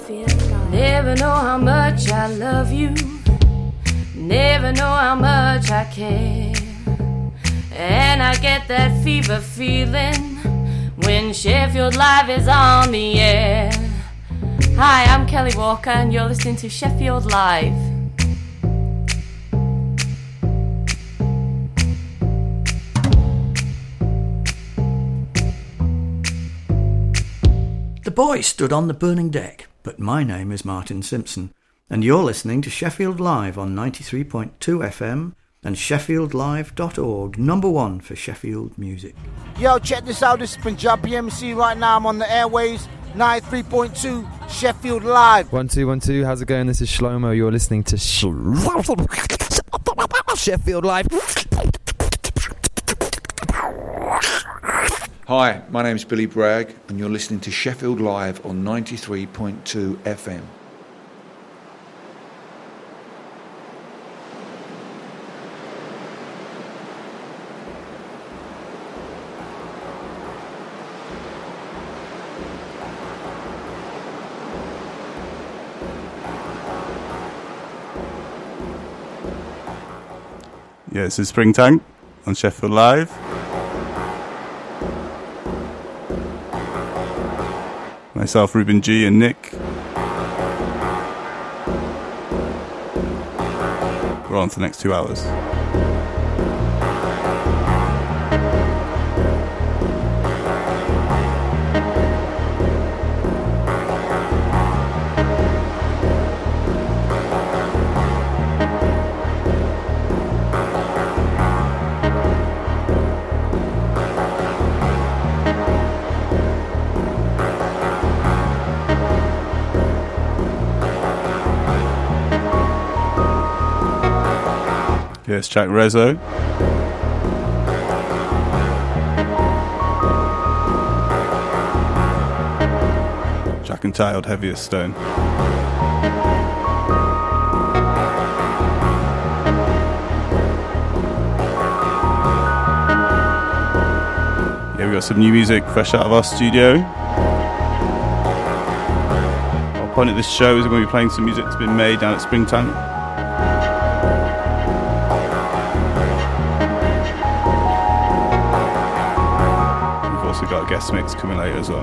Never know how much I love you. Never know how much I care. And I get that fever feeling when Sheffield Live is on the air. Hi, I'm Kelly Walker and you're listening to Sheffield Live. The boy stood on the burning deck, but my name is Martin Simpson, and you're listening to Sheffield Live on 93.2 FM and sheffieldlive.org, number one for Sheffield music. Yo, check this out, this is Punjabi MC. Right now I'm on the airways, 93.2 Sheffield Live. 1212, how's it going? This is Shlomo, you're listening to Sheffield Live. Hi, my name's Billy Bragg and you're listening to Sheffield Live on 93.2 FM. Yeah, this is Spring Tank on Sheffield Live. Myself, Ruben G and Nick. We're on for the next 2 hours. Yes, Jack Rezzo. Jack and Tiled, Heaviest Stone. Yeah, we got some new music fresh out of our studio. Our point at this show is we're going to be playing some music that's been made down at Spring Tank. Got a guest mix coming later as well.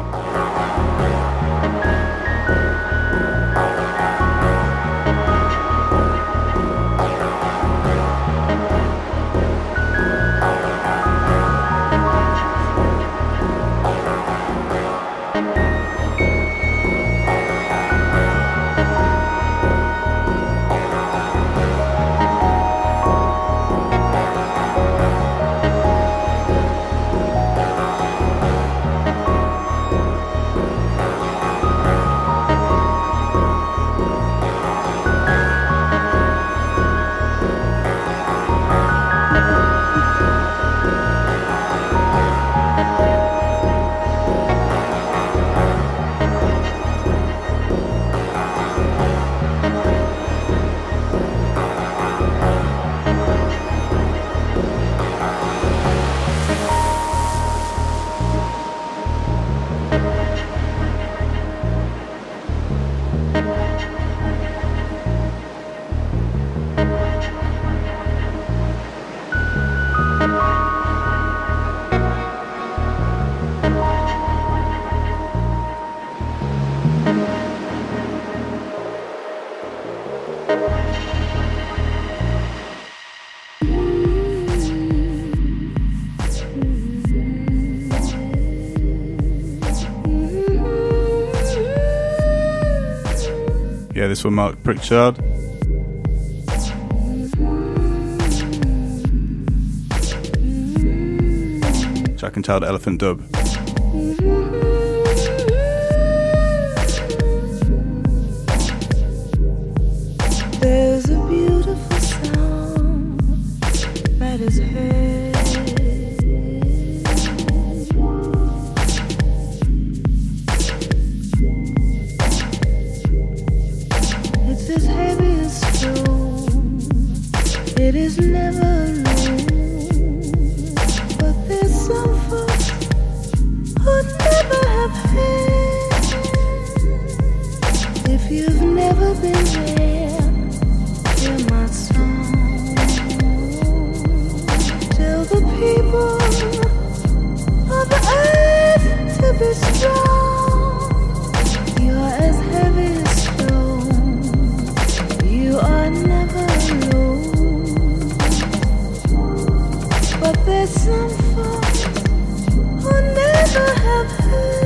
Yeah, this one, Mark Pritchard. Jack and Child Elephant Dub. There's a beautiful sound that is heard. It's as heavy as stone. It is never alone. But there's some folks who'd never have had if never been there. Hear my song. Tell the people of the earth to be strong. You're as heavy as stone. You are never alone. But there's some folks who never have heard.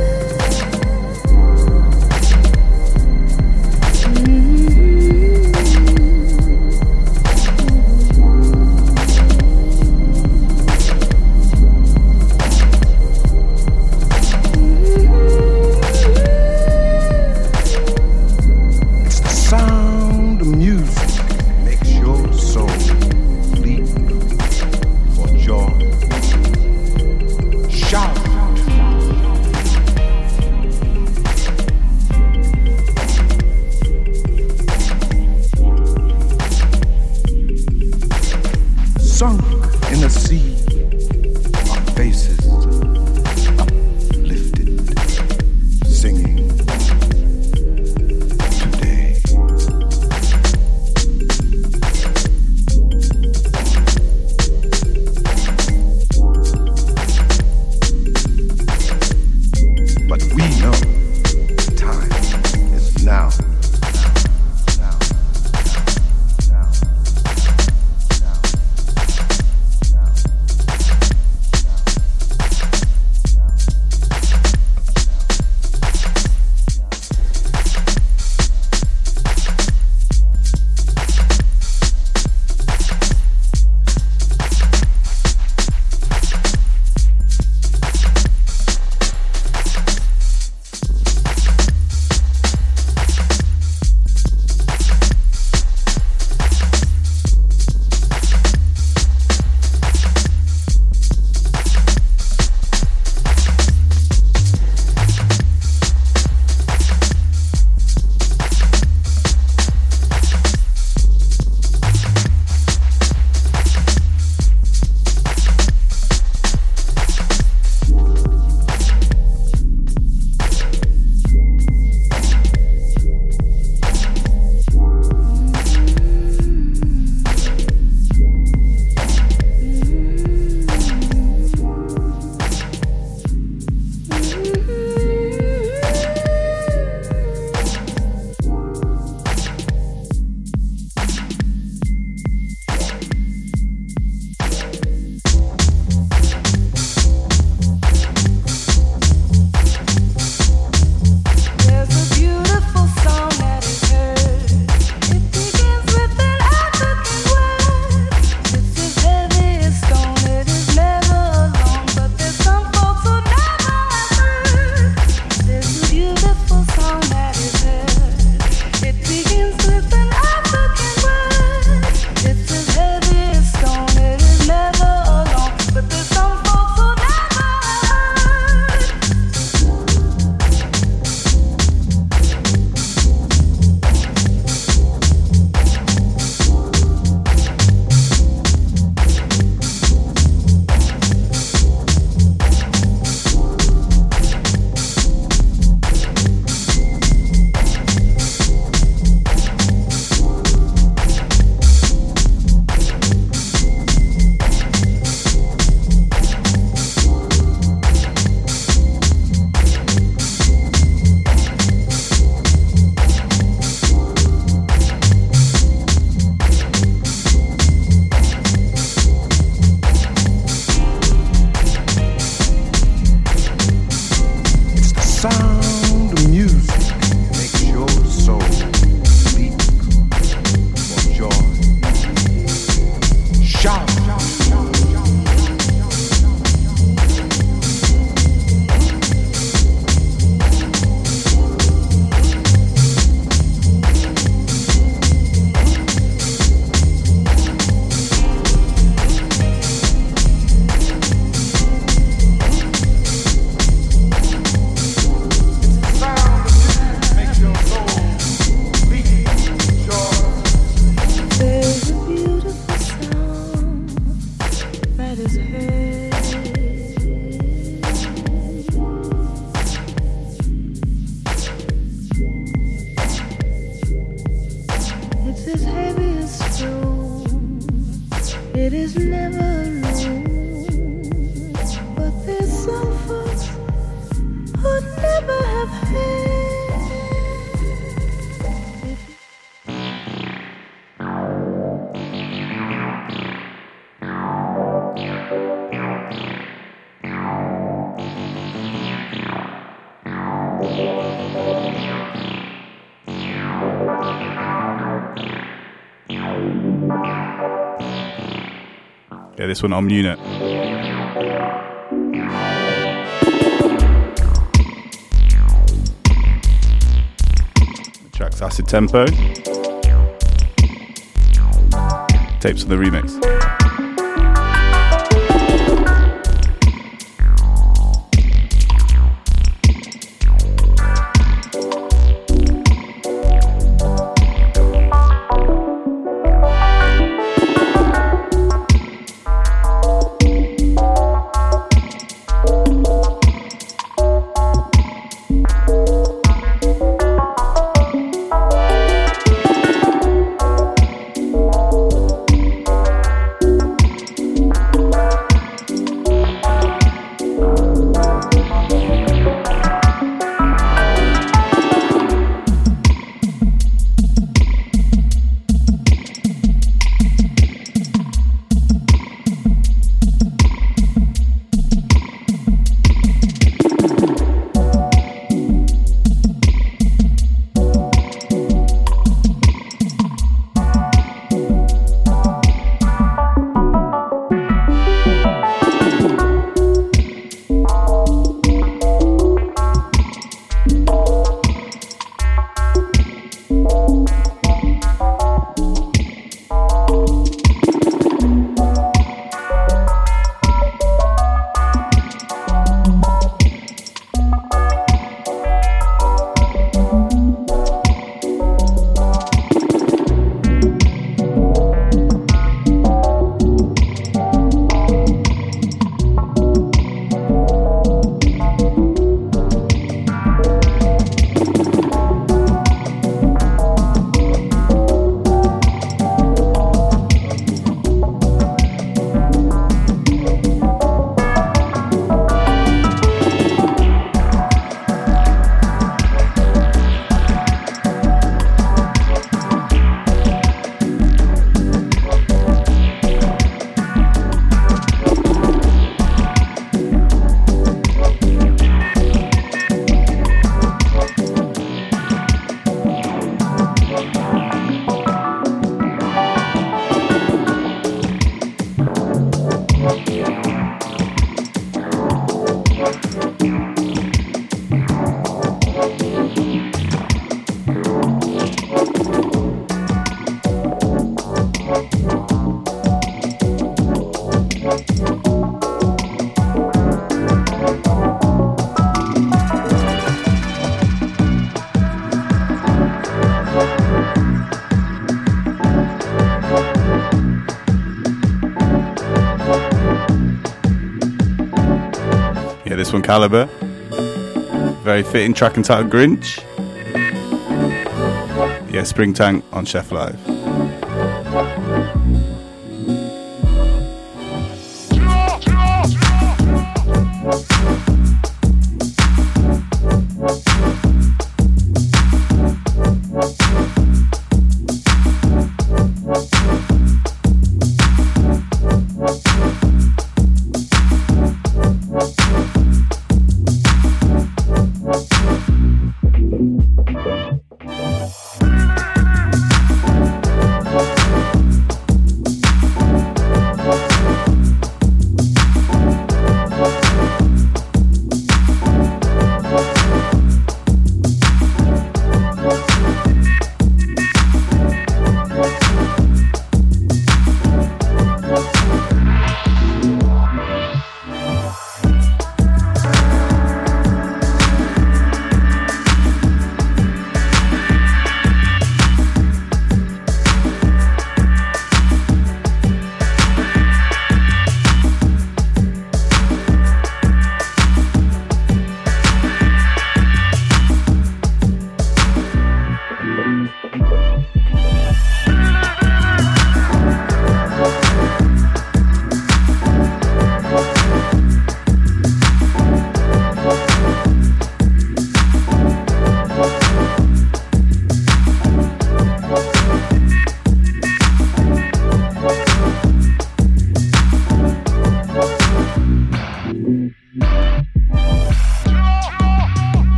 It is never alone, but there's some folks who never have had. Yeah, this one, Unit. The track's Acid Tempo. Tapes on the remix. This one, Calibre. Very fitting track entitled Grinch. Yeah, Spring Tank on Chef Live.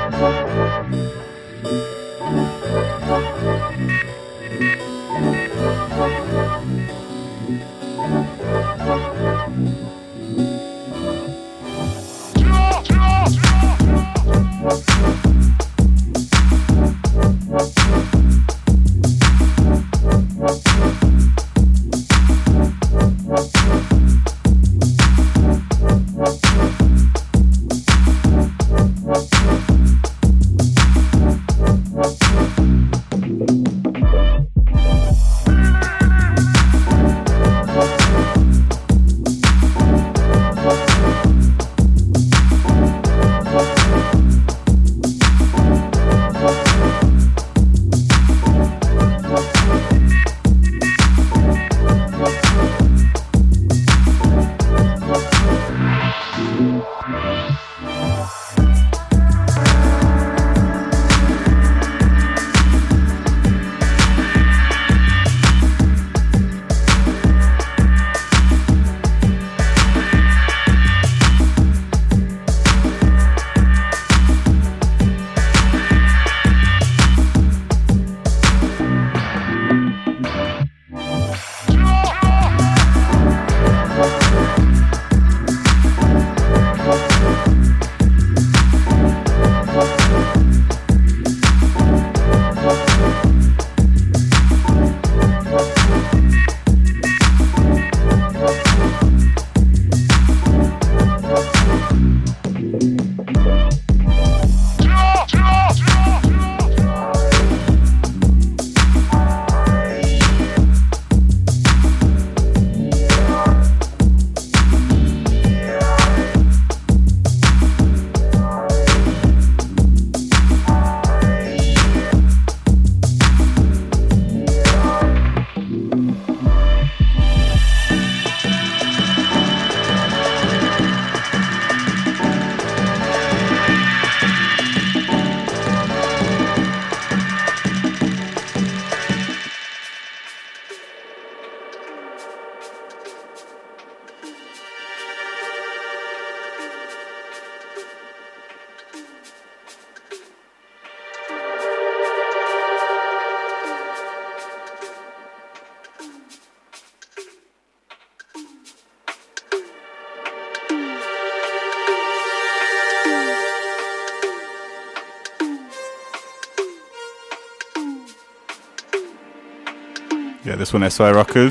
Yeah, this one SI Rockers.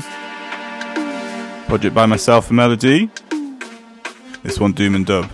Project by myself and Melody. This one Doom and Dub.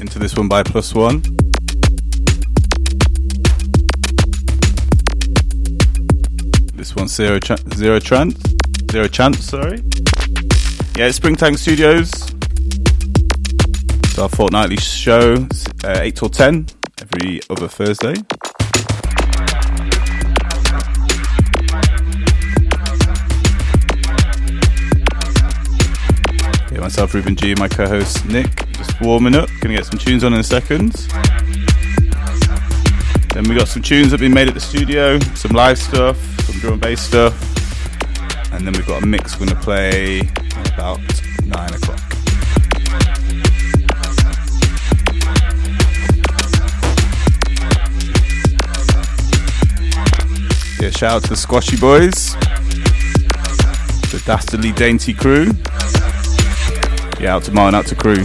Into this one by Plus One. This one's Zero Chance. Sorry. Yeah, it's Springtank Studios. It's our fortnightly show, 8 till 10 every other Thursday. Yeah, myself, Ruben G, my co-host Nick, just warming up. Gonna get some tunes on in a second. Then we got some tunes that have been made at the studio, some live stuff, some drum and bass stuff, and then we've got a mix we're going to play at about 9 o'clock. Yeah, shout out to the Squashy Boys, the Dastardly Dainty crew. Yeah, out to Martin, out to crew.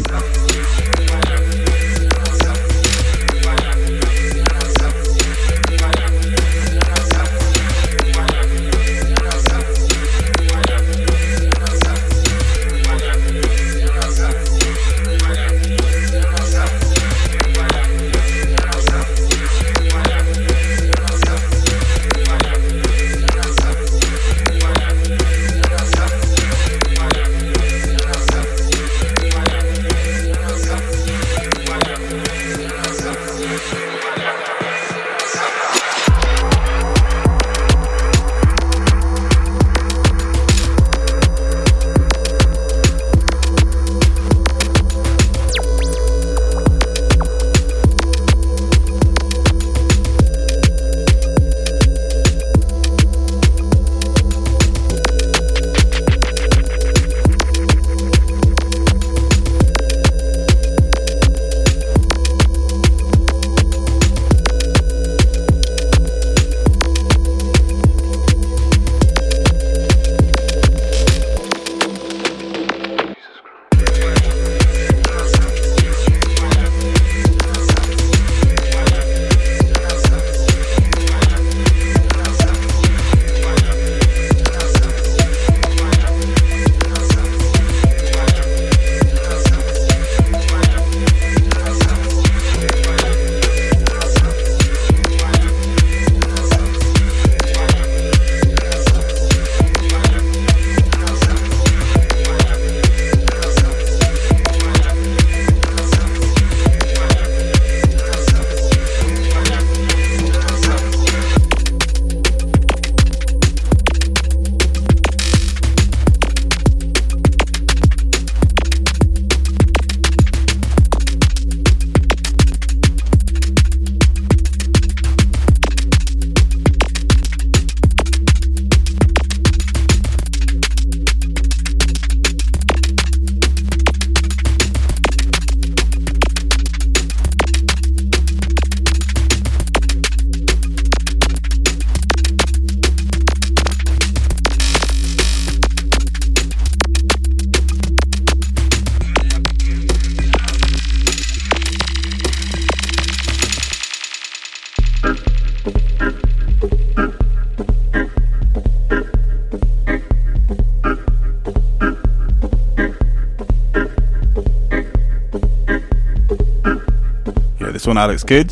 This one, Alex Kidd,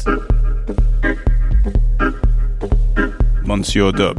Monsieur Dub.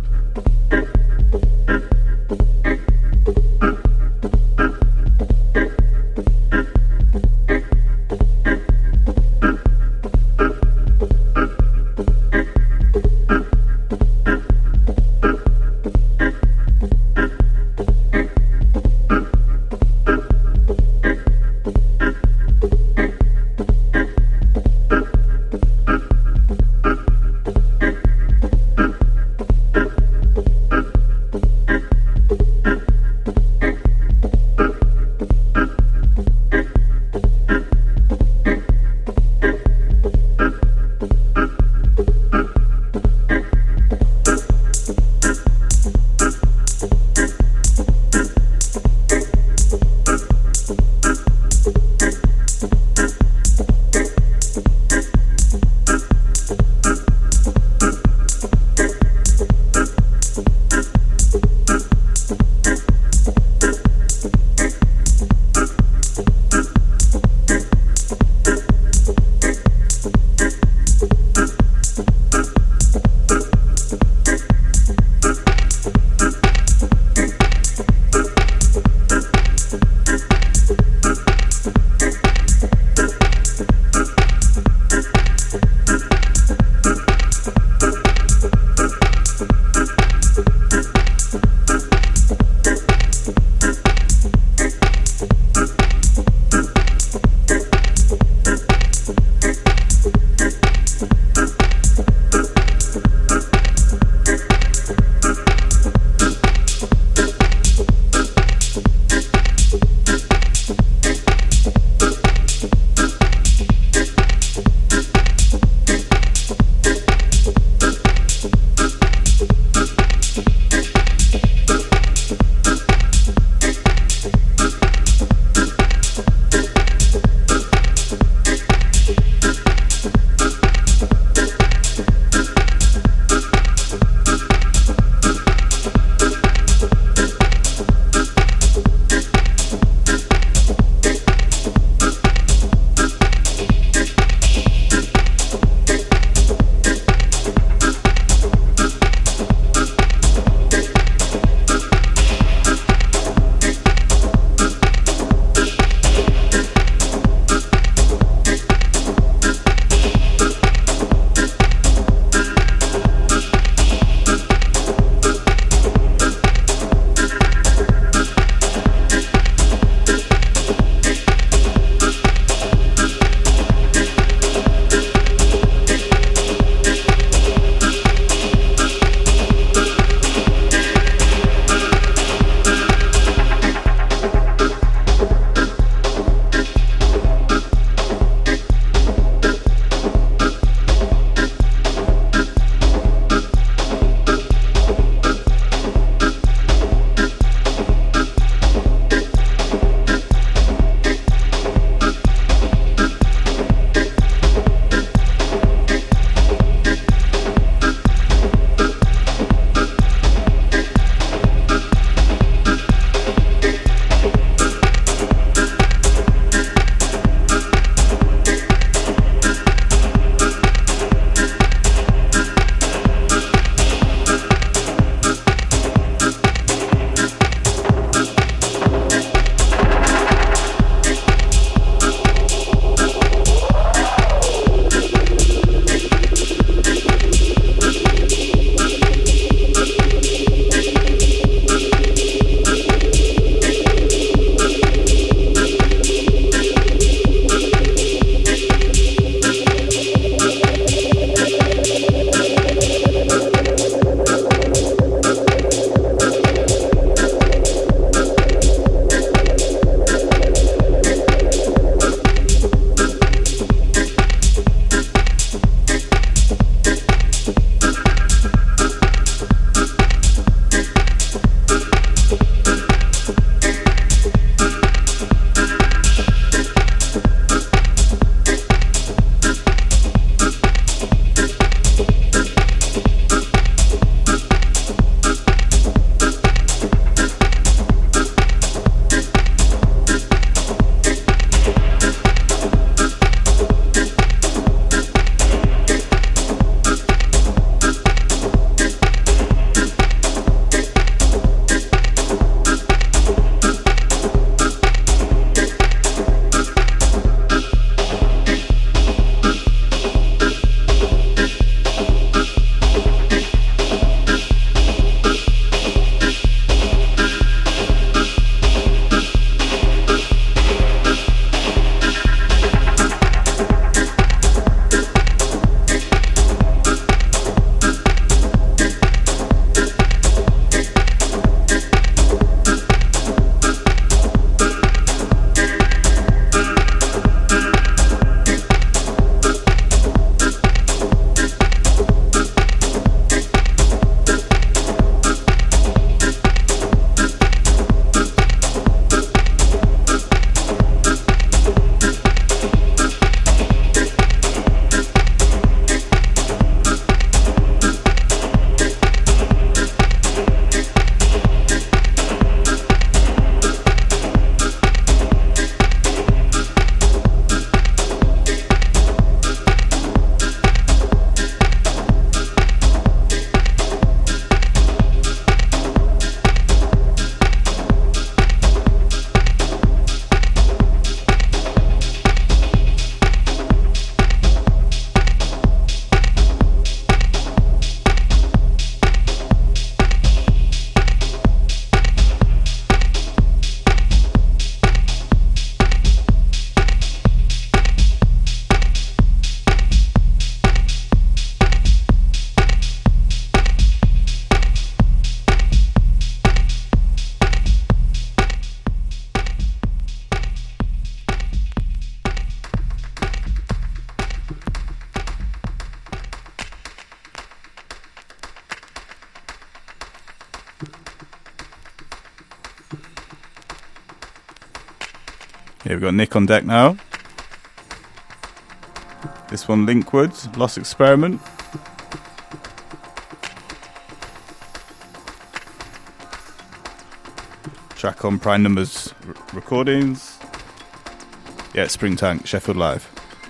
Yeah, we've got Nick on deck now. This one, Linkwood, Lost Experiment. Track on Prime Numbers Recordings. Yeah, Spring Tank, Sheffield Live.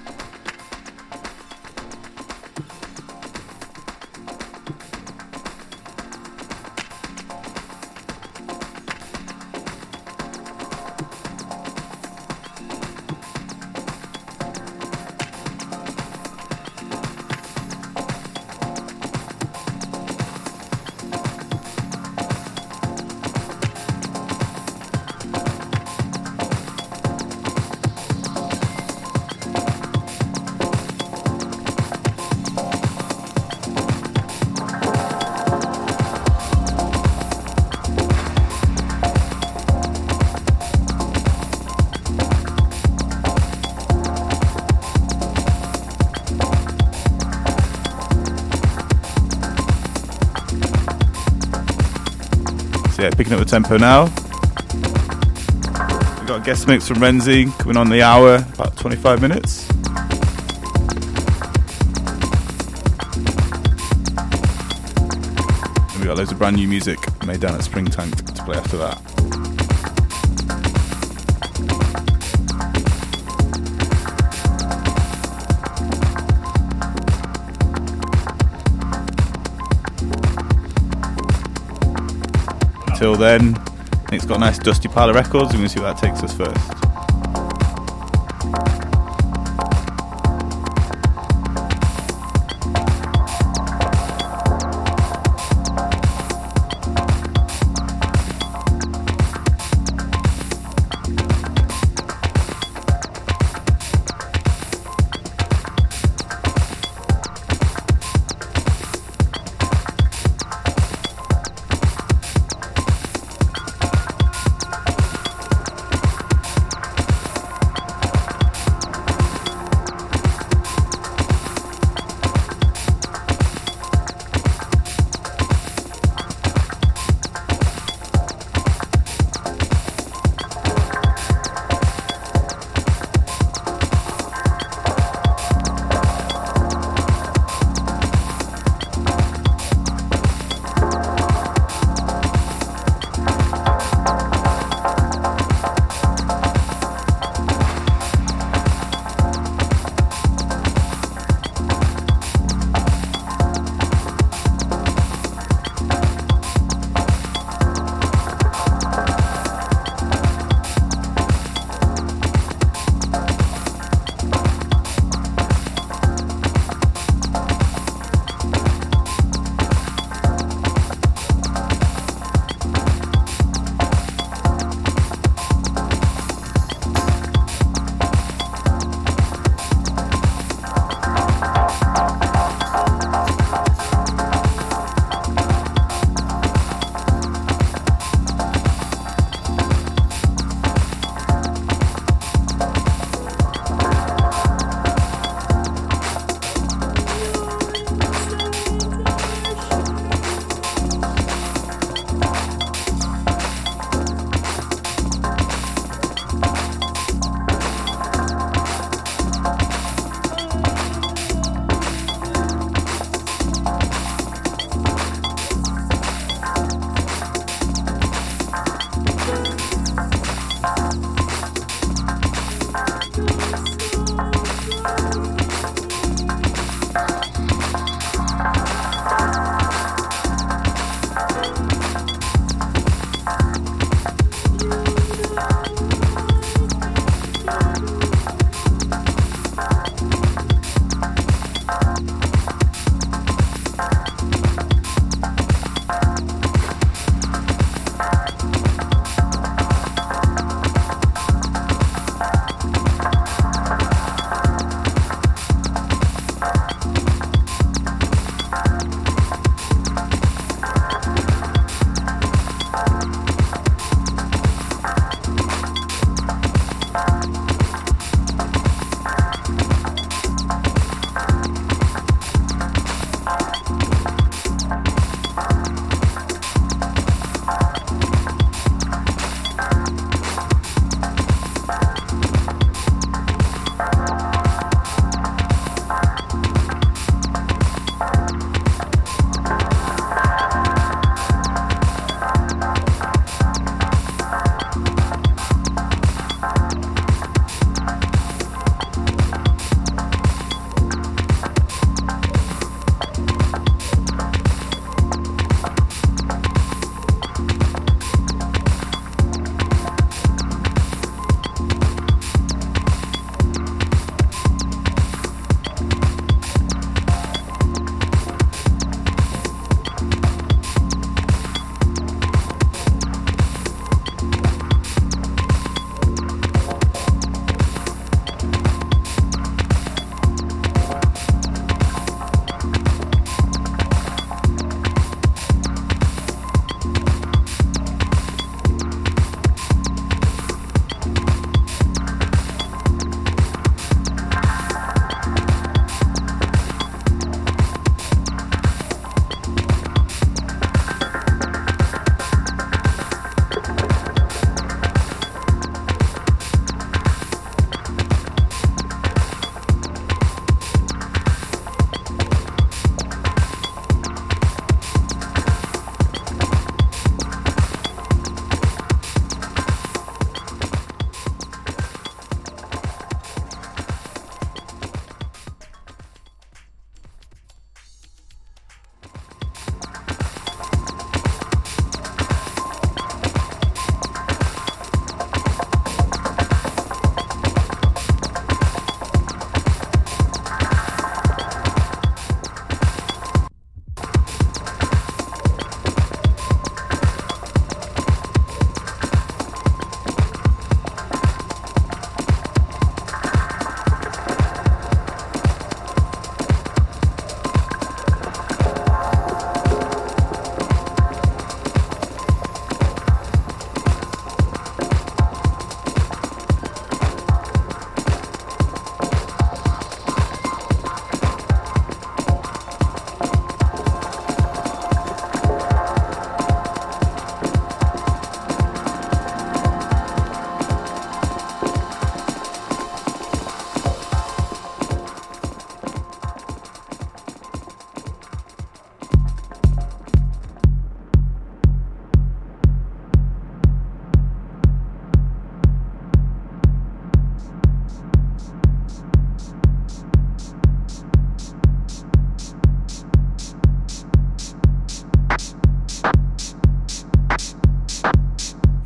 Yeah, picking up the tempo now. We've got a guest mix from Renzi coming on the hour, about 25 minutes. And we've got loads of brand new music made down at Spring Tank to play after that. Until then, Nick's got a nice dusty pile of records. We're going to see where that takes us first.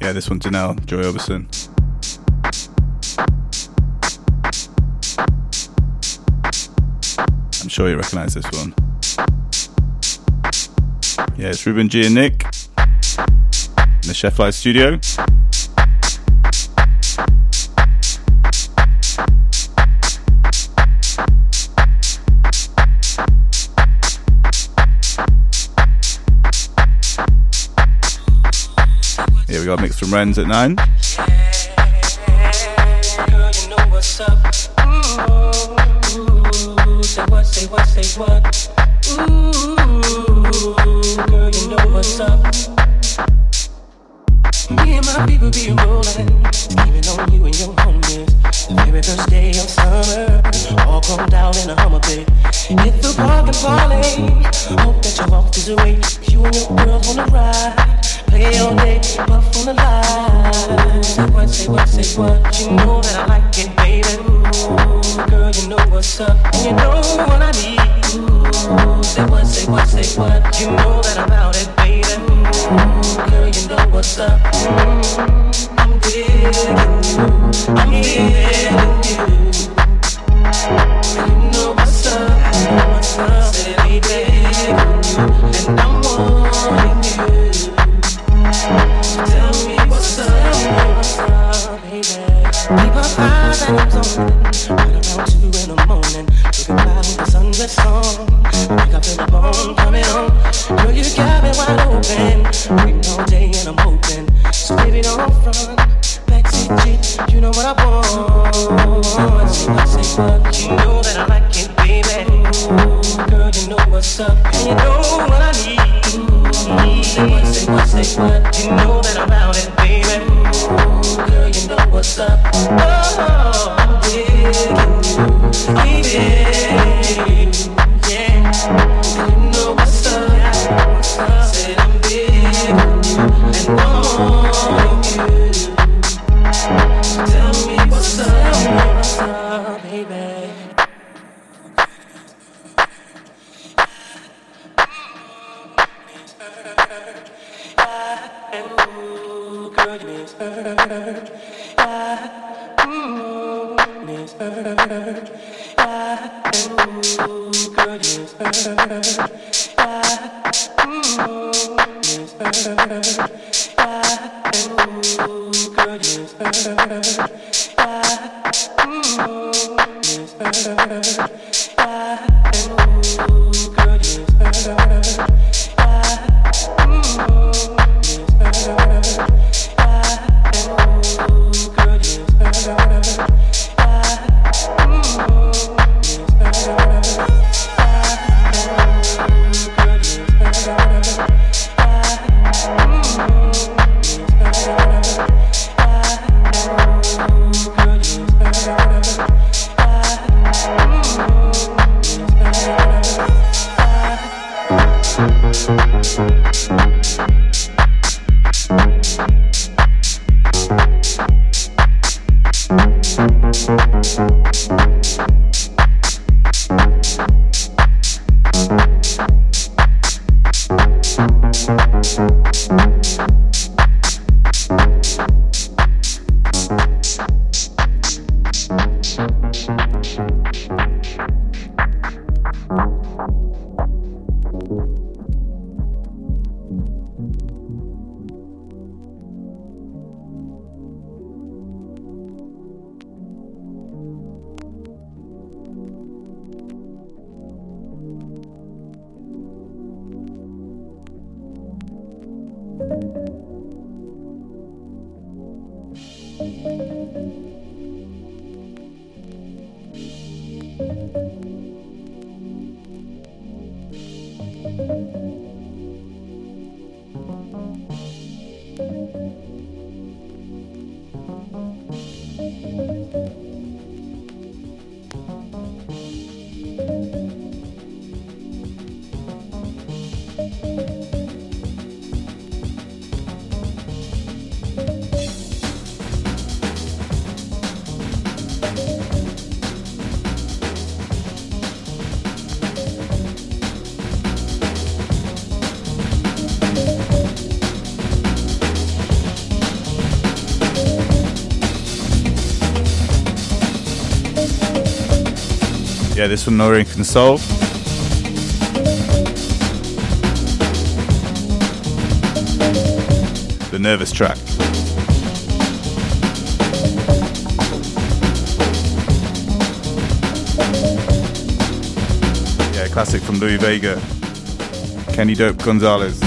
Yeah, this one, Janelle, Joy Orbison. I'm sure you recognise this one. Yeah, it's Ruben G and Nick in the Chef Live studio. Here we got a mix from Renz at 9. Girl, you know what's up. Ooh, say what, say what, say what. Ooh, girl, you know what's up. Me and my people be rolling, scheming on you and your homies. The very first day of summer, all combed out in a Hummer, babe. Hit the park and parlay. Hope that you walk this way. You and your girls wanna ride. Play all day, puff on the line. Say what, say what, say what. You know that I like it, baby. Ooh, girl, you know what's up. And you know what I need. Ooh, say what, say what, say what. You know that I'm out it, baby. Ooh, girl, you know what's up. I'm digging you. I'm feeling you. You know what's up. You know what's up. Say, baby, and I'm wanting you. Tell me what's up, baby. Keep our eyes and I'm zoning. Right around 2 in the morning. Looking by with the sundress on. I think I feel the bone coming on. Girl, you got me wide open. Waiting all day and I'm hoping. So baby, don't front. Backseat chick, you know what I want. Say what, say what. You know that I like it, baby. Ooh, girl, you know what's up. And you know what I need. Say what, say what, say what. You know that I'm out it, baby. Ooh, girl, you know what's up. Oh, I'm digging you, baby. Yeah, you know what's up. Said I'm digging you and want you. Tell me what's up, baby. Ooh, girl, you misheard. Misheard. Ooh, girl, you misheard. Misheard. Ooh, girl, you misheard. Misheard. Ooh, girl, you misheard. Yeah, this one Nora can solve. The Nervous track. Yeah, classic from Louis Vega. Kenny Dope Gonzalez.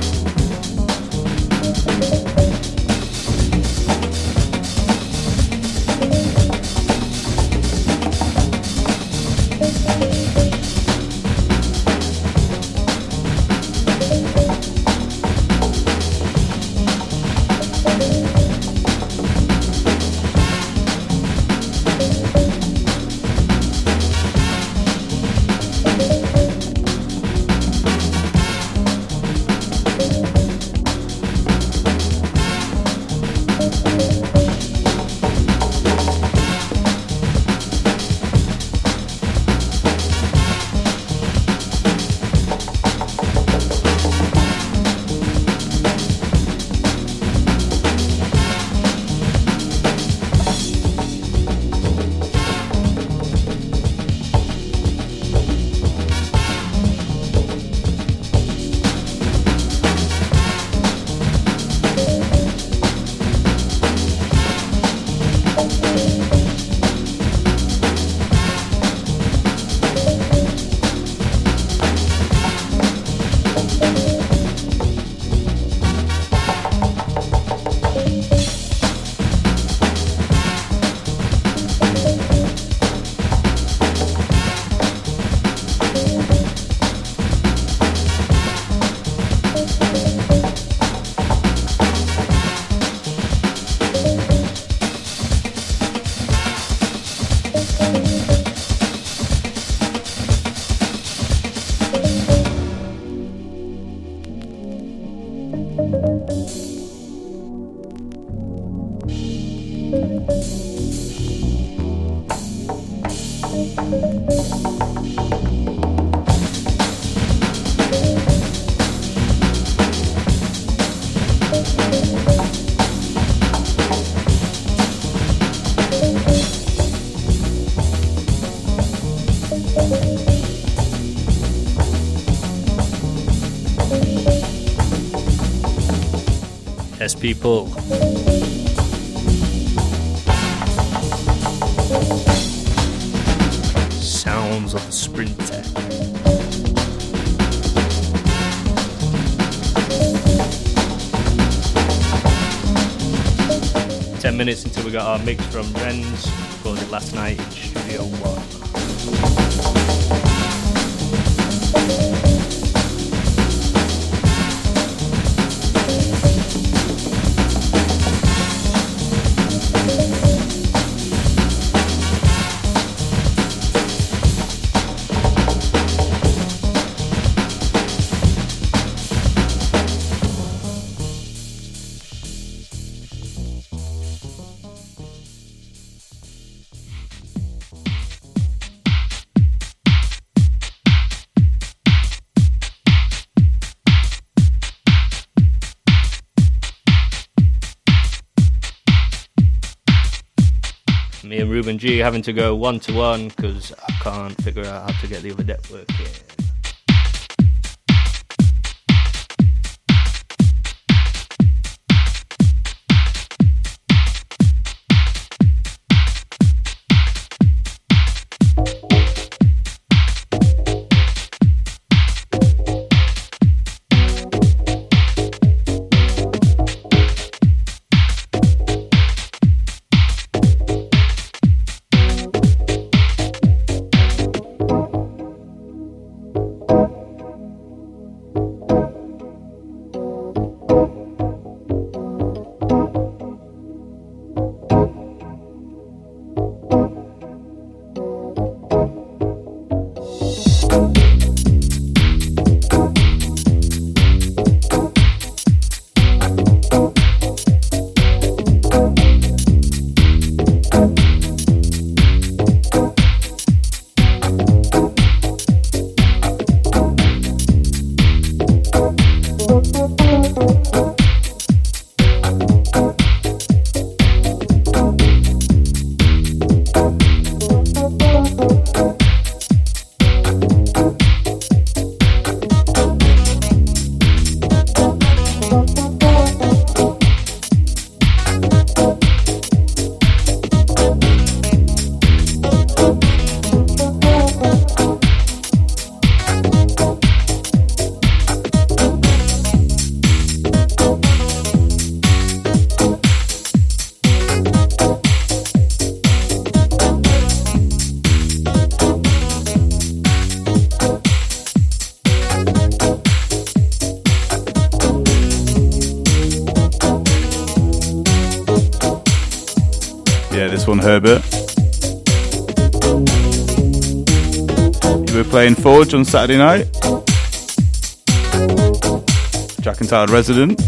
Yes, people. Sounds of the Sprinter. Ten minutes until we got our mix from Renz, recorded last night in Studio One. Me and Ruben G having to go one-to-one because I can't figure out how to get the other network in. one, Herbert. You were playing Forge on Saturday night. Jack and Tired Resident.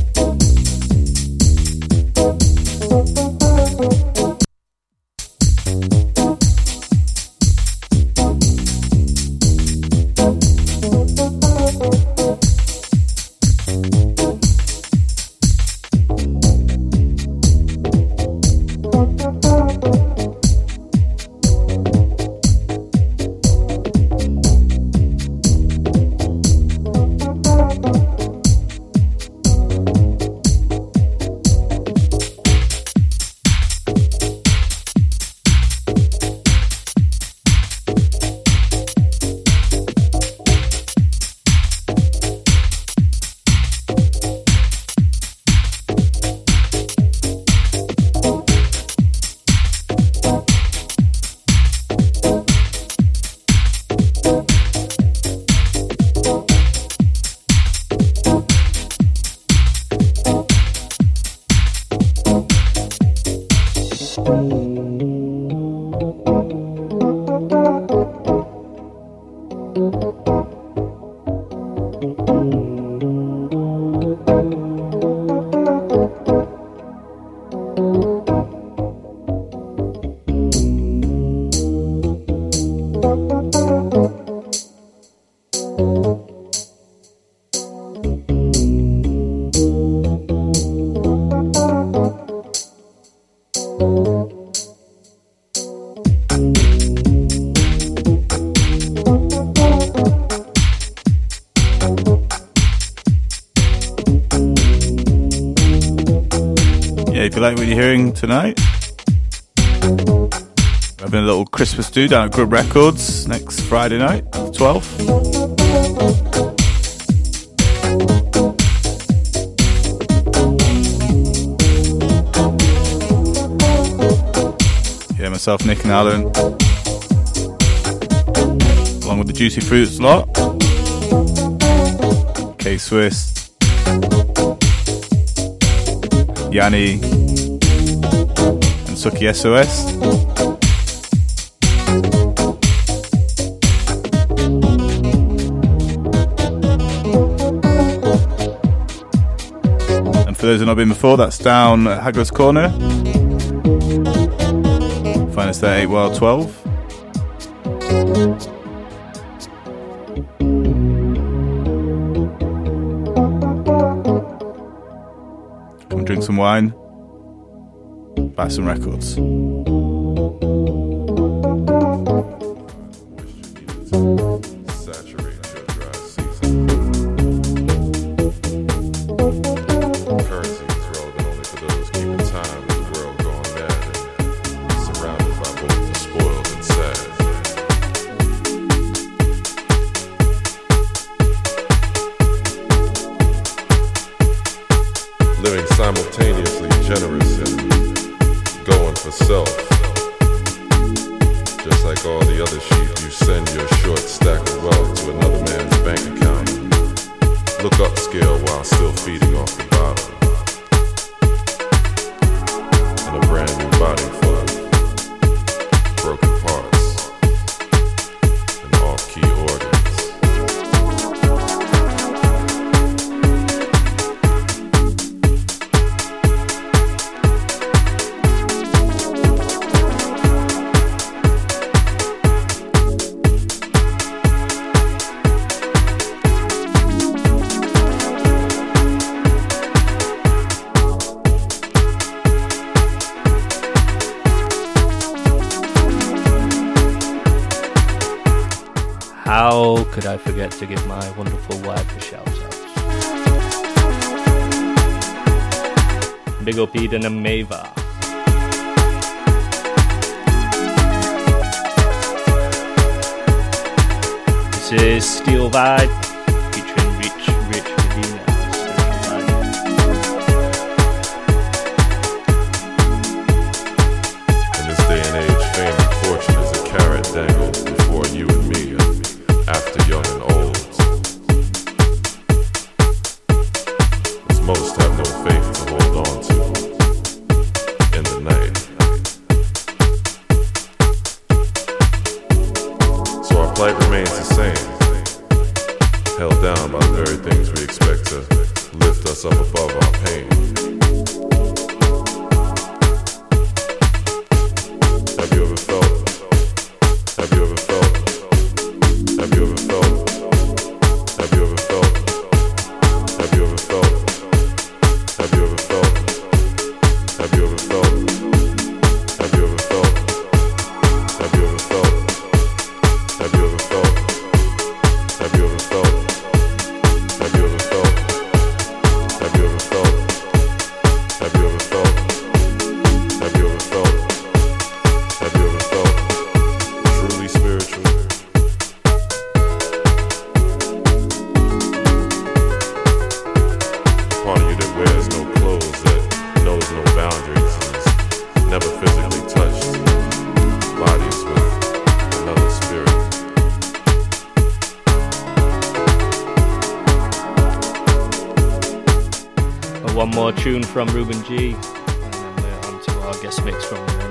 If you like what you're hearing tonight, we're having a little Christmas do down at Grub Records next Friday night, the 12th. Yeah, myself, Nick and Alan, along with the Juicy Fruits lot, K-Swiss, Yanni, and Suki SOS. And for those who have not been before, that's down at Hagler's Corner. Find us there 8 Wild 12. Come drink some wine, buy some records. Living simultaneously generous and going for self. Just like all the other sheep, you send your short stack of wealth to another man's bank account and look upscale while still feeding off the bottom. And a brand new body full of broken parts and off-key organs. How could I forget to give my wonderful wife a shout out? Big up Eden and Mava. This is Steel Vibe featuring Rich Medina. In this day and age, fame and fortune is a carrot dangled before you and me. After young and old, as most have no faith to hold on to in the night. plight remains the same, held down by the very things we expect to lift us up above our pain. Have you ever felt? Have you ever felt? Have you ever felt? Have you ever felt? Have you ever felt? Have you ever felt? Have you ever felt? Have you ever felt? Have you ever felt? Have you ever felt? Have you ever felt? Have you ever felt? Have you ever felt? Have you ever felt? Have you ever felt? Have you ever felt truly spiritual? Part of you that wears no clothes, that knows no boundaries, is never physically touched bodies with another spirit. One more tune from Ruben G, and then we're on to our guest mix from the